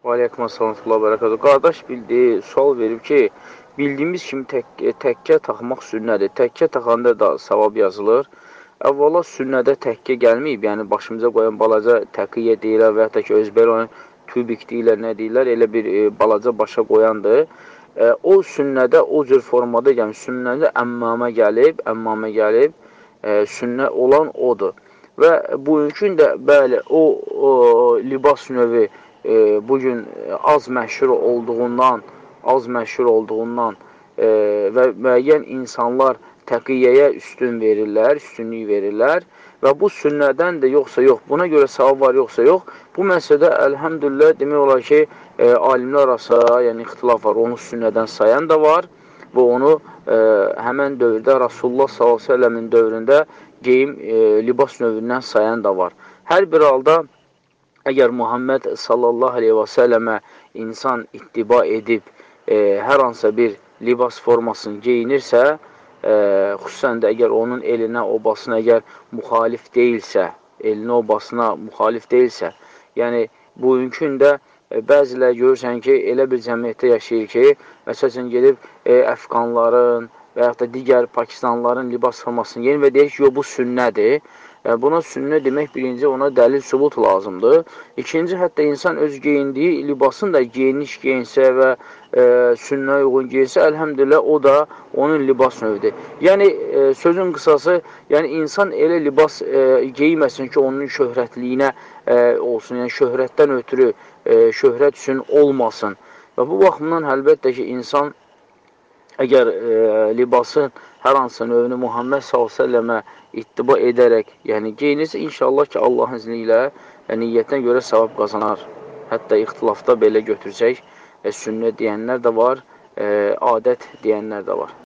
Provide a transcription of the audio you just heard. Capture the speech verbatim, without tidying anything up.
Aleyküm assalamullah bərəkədə. Qardaş bildi, sual verib ki, bildiyimiz kimi tək, təkkə taxmaq sünnədir. Təkkə taxanda da savab yazılır. Əvvəla sünnədə təkkə gəlməyib, yəni başımıza qoyan balaca təqiyyə deyirlər və hətta ki, özbər onun tübik deyirlər, nə deyirlər, elə bir e, balaca başa qoyandır. E, o sünnədə o cür formada gəlmir. Sünnədə əmmamə gəlib, əmmamə gəlib, e, sünnə olan odur. Və bugünkü də bəli, o, o libas növü e, bugün az məşhur olduğundan, az məşhur olduğundan e, və müəyyən insanlar təqiyyəyə üstün verirlər, üstünlük verirlər və bu sünnədən də yoxsa yox, buna görə savab var yoxsa yox, bu məsələdə əlhəmdülillah demək olar ki, e, alimlər arasında, yəni ixtilaf var, onu sünnədən sayan da var və onu e, həmən dövrdə Rasulullah sallallahu əleyhi və səlləmin dövründə geyim, e, libas növündən sayan da var. Hər bir halda əgər Muhammed sallallahu aleyhi və səlləmə insan ittiba edib e, hər hansısa bir libas formasını geyinirsə, e, xüsusən də əgər onun elinə, obasına əgər müxalif deyilsə, elinə, obasına müxalif deyilsə, yəni bugünkü də e, bəzilə görürsən ki, elə bir cəmiyyətdə yaşayır ki, məsələn gedib e, Əfqanların və yaxud da digər Pakistanlıların libas formasını geyinir və deyir ki, bu sünnədir. Buna sünnə demək, birinci ona dəlil sübut lazımdır. İkinci, hətta insan öz geyindiyi libasın da geniş geyinsə və e, sünnəyə uyğun geyinsə, əlhəmdülillah o da onun libas növüdür. Yəni, e, sözün qısası, yəni insan elə libas e, geyməsin ki, onun şöhrətliyinə e, olsun, yəni şöhrətdən ötürü, e, şöhrət üçün olmasın. Və bu baxımdan əlbəttə ki, insan əgər e, libasın hər hansı növünü Muhammed sallallahu əleyhi və səlləmə ittiba edərək, yəni geyinirsə, inşallah ki, Allahın izni ilə yəni, niyyətinə görə savab qazanar. Hətta ixtilafda belə götürəcək, e, sünnə deyənlər də var, e, adət deyənlər də var.